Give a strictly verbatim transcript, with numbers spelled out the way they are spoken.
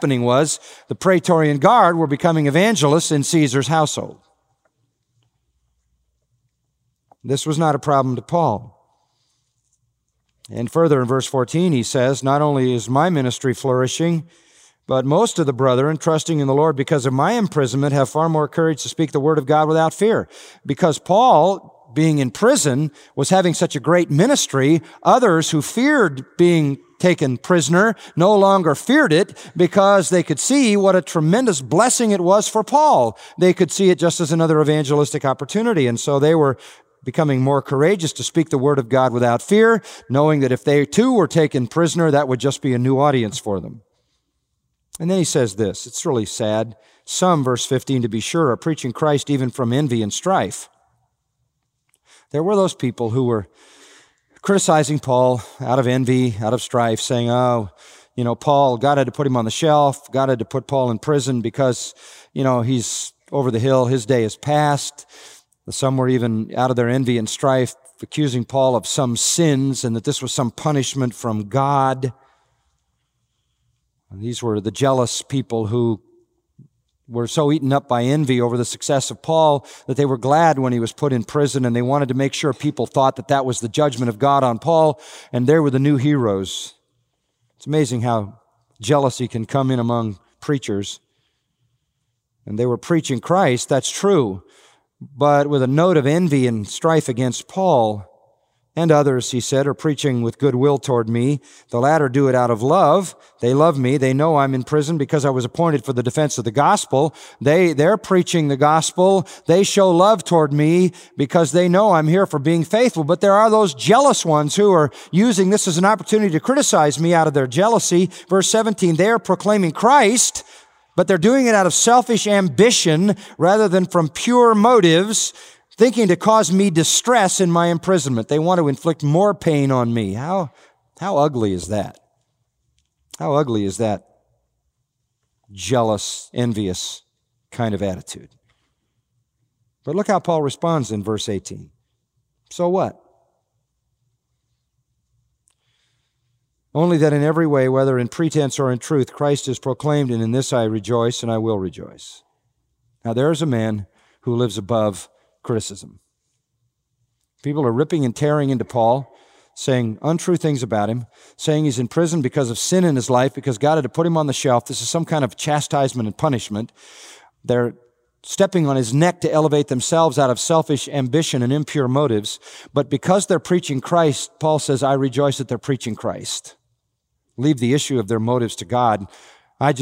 happening was the Praetorian Guard were becoming evangelists in Caesar's household. This was not a problem to Paul. And further in verse fourteen, he says, not only is my ministry flourishing, but most of the brethren, trusting in the Lord because of my imprisonment, have far more courage to speak the word of God without fear. Because Paul, being in prison, was having such a great ministry, others who feared being taken prisoner no longer feared it because they could see what a tremendous blessing it was for Paul. They could see it just as another evangelistic opportunity, and so they were becoming more courageous to speak the word of God without fear, knowing that if they too were taken prisoner, that would just be a new audience for them. And then he says this, it's really sad. Some, verse fifteen, to be sure, are preaching Christ even from envy and strife. There were those people who were criticizing Paul out of envy, out of strife, saying, oh, you know, Paul, God had to put him on the shelf. God had to put Paul in prison because, you know, he's over the hill. His day is past. Some were even out of their envy and strife, accusing Paul of some sins and that this was some punishment from God. And these were the jealous people who were so eaten up by envy over the success of Paul that they were glad when he was put in prison, and they wanted to make sure people thought that that was the judgment of God on Paul, and they were the new heroes. It's amazing how jealousy can come in among preachers. And they were preaching Christ, that's true, but with a note of envy and strife against Paul. And others, he said, are preaching with goodwill toward me. The latter do it out of love. They love me. They know I'm in prison because I was appointed for the defense of the gospel. They, they're preaching the gospel. They show love toward me because they know I'm here for being faithful. But there are those jealous ones who are using this as an opportunity to criticize me out of their jealousy. Verse seventeen, they are proclaiming Christ, but they're doing it out of selfish ambition rather than from pure motives, thinking to cause me distress in my imprisonment. They want to inflict more pain on me. How, how ugly is that? How ugly is that jealous, envious kind of attitude? But look how Paul responds in verse eighteen. So what? Only that in every way, whether in pretense or in truth, Christ is proclaimed, and in this I rejoice, and I will rejoice. Now there is a man who lives above criticism. People are ripping and tearing into Paul, saying untrue things about him, saying he's in prison because of sin in his life, because God had to put him on the shelf. This is some kind of chastisement and punishment. They're stepping on his neck to elevate themselves out of selfish ambition and impure motives. But because they're preaching Christ, Paul says, I rejoice that they're preaching Christ. Leave the issue of their motives to God.